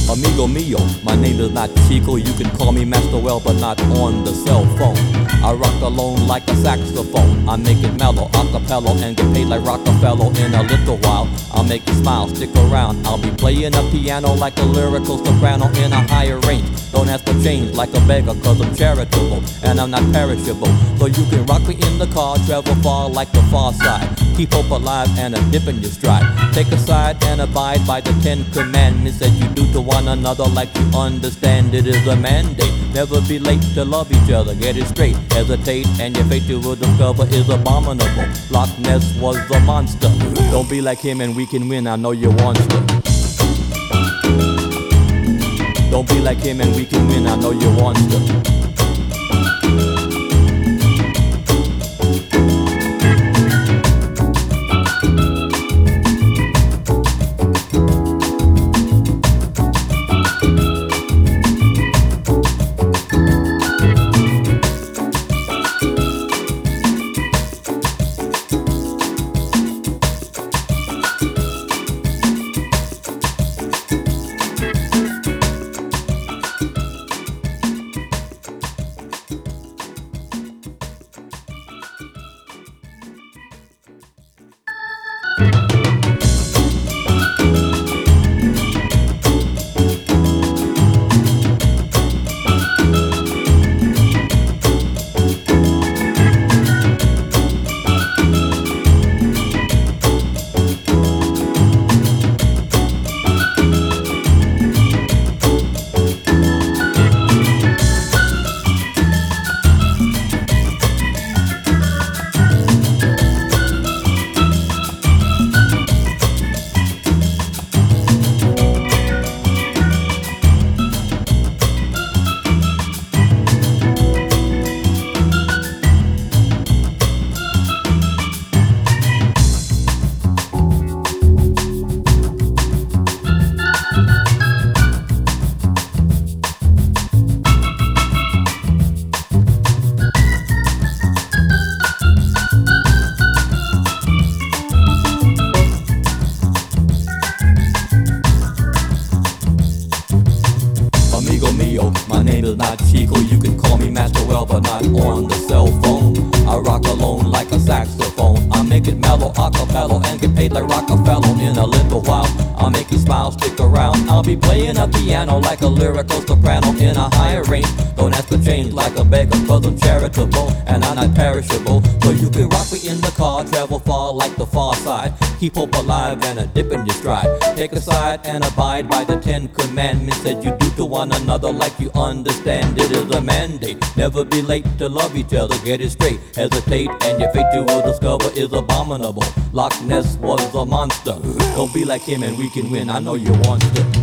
Amigo mio, my name is not Chico. You can call me Master Well, but not on the cell phone. I rock alone like a saxophone. I make it mellow, acapella, and get paid like Rockefeller. In a little while, I'll make you smile, stick around. I'll be playing a piano like a lyrical soprano in a higher range. Don't ask for change like a beggar, cause I'm charitable and I'm not perishable. So you can rock me in the car, travel far like the far side. Keep hope alive and a dip in your stride. Take a side and abide by the 10 commandments that you do to one another like you understand. It is a mandate. Never be late to love each other. Get it straight. Hesitate and your fate you will discover is abominable. Loch Ness was a monster. Don't be like him and we can win. I know you want to. Don't be like him and we can win. I know you want to. My name is not Chico, you can call me Master Well, but not on the cell phone. I rock alone like a saxophone. I make it mellow, acapella, and get paid like Rockefeller. In a little while, I'll make you smile, stick around. I'll be playing a piano like a lyrical soprano in a higher range. Don't ask for change like a beggar, cause I'm charitable and I'm not perishable. So you can rock me in the car, travel far like the far side. Keep hope alive and a dip in your stride. Take a side and abide by the 10 commandments that you do to one another like you understand. It is a mandate. Never be late to love each other. Get it straight. Hesitate and your fate you will discover is abominable. Loch Ness was a monster. Don't be like him and we can win. I know you want to.